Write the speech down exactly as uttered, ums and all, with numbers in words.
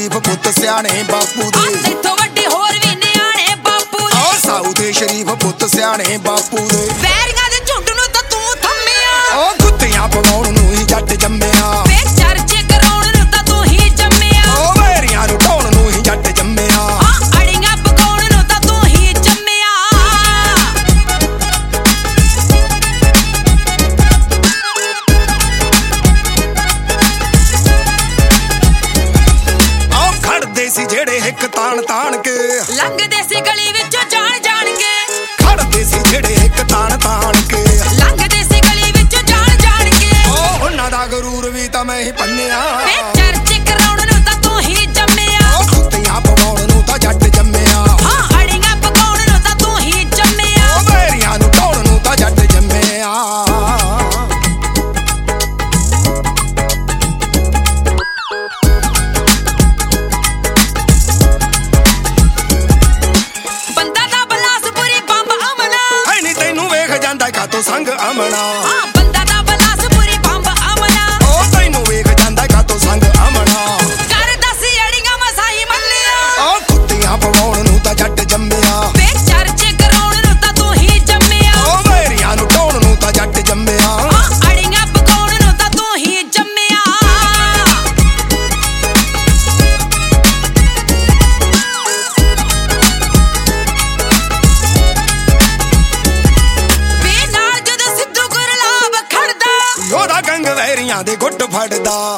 ਸ਼ਰੀਫ ਪੁੱਤ ਸਿਆਣੇ ਬਾਪੂ ਦੇ। ਤੇਥੋਂ ਵੱਡੇ ਹੋਰ ਵੀ ਨਿਆਣੇ ਬਾਪੂ ਦੇ। ਆ ਸਾਊ ਦੇ ਸ਼ਰੀਫ ਪੁੱਤ ਸਿਆਣੇ ਬਾਪੂ ਦੇ। ਵੈਰੀਆਂ ਦੇ ਝੁੰਡ ਨੂੰ ਤਾਂ ਤੂੰ ਥੰਮਿਆ। ਓ ਕੁੱਤਿਆਂ ਪਵਾਉਣ ਨੂੰ ਹੀ ਜੱਟ ਜੰਮਿਆ। ਵੇ ਚਰਚੇ ਕਰਾਉਣ ਨੂੰ ਤਾਂ ਤੂੰ ਹੀ ਜੰਮਿਆ। ਓ ਵੈਰੀਆਂ ਨੂੰ ਢਾਉਣ ਨੂੰ ਹੀ ਜੱਟ ਜੰਮਿਆ। ਆ ਅੜੀਆਂ ਪਕਾਉਣ ਨੂੰ ਤਾਂ ਤੂੰ ਹੀ ਜੰਮਿਆ। ਆ ਖੜਦੇ ਸੀ ਜਿਹੜੇ ਇੱਕ ਤਾਣ ਤਾਣ ਕੇ। ਲੰਘਦੇ ਸੀ ਗਲੀ ਵਿੱਚੋਂ ਜਾਣ ਜਾਣ ਕੇ। ਖੜਦੇ ਸੀ ਜਿਹੜੇ ਇੱਕ ਤਾਣ ਤਾਣ ਕੇ। ਲੰਘਦੇ ਸੀ ਗਲੀ ਵਿੱਚੋਂ ਜਾਣ ਜਾਣ ਕੇ। ਓ ਉਹਨਾਂ ਦਾ ਗਰੂਰ ਵੀ ਤਾਂ ਮੈਂ ਹੀ ਪੰਨਿਆ। ਵੇ ਚਰਚੇ ਕਰਾਉਣ ਨੂੰ ਤਾਂ ਤੂੰ ਹੀ ਜੰਮਿਆ। ਓ ਕੁੱਤਿਆਂ ਪਵਾਉਣ ਨੂੰ ਤਾਂ ਜੱਟ ਜੰਮਿਆ। ਹਾਂ ਅੜੀਆਂ ਪਕਾਉਣ ਨੂੰ ਤਾਂ ਤੂੰ ਹੀ ਜੰਮਿਆ। ਓ ਵੈਰੀਆਂ ਨੂੰ ਢਾਉਣ ਨੂੰ ਤਾਂ ਜੱਟ ਜੰਮਿਆ। ਬੰਦਾ ਦਾ ਬਲਾਸਪੁਰੀ ਬੰਬ ਅਮਨਾ। ਹੈ ਨੀ ਤੈਨੂੰ ਵੇਖ ਜਾਂਦਾ ਕਾਤੋਂ ਸੰਗ ਅਮਣਾ। ਹਾਂ ਬੰਦਾ ਦਾ ਬਲਾਸਪੁਰੀ ਬੰਬ ਅਮਨਾ। ਓ ਤੈਨੂੰ ਵੇਖ ਜਾਂਦਾ ਕਾਤੋਂ ਸੰਗ ਅਮਣਾ। ਕਰਦਾ ਸੀ ਅੜੀਆਂ ਮਸਾਈ ਮੰਨਿਆ। ਓ ਕੁੱਤਿਆਂ ਪਵਾਉਣ ਨੂੰ ਤਾਂ ਜੱਟ ਜੰਮਿਆ। ਵੇ ਚਰਚੇ ਕਰਾਉਣ ਨੂੰ ਤਾਂ ਤੂੰ ਹੀ ਜੰਮਿਆ। ਓ ਵੈਰੀਆਂ ਨੂੰ ਢਾਉਣ ਨੂੰ ਤਾਂ ਜੱਟ ਜੰਮਿਆ। ਹਾਂ ਅੜੀਆਂ ਪਕਾਉਣ ਨੂੰ ਤਾਂ ਤੂੰ ਹੀ ਜੰਮਿਆ। ਵੇ ਨਾਲ ਜਦੋਂ ਸਿੱਧੂ ਗੁਰਲਾਬ ਖੜਦਾ। ਉਹਦਾ ਗੰਗ ਵੈਰੀਆਂ ਦੇ ਗੁੱਟ ਫੜਦਾ।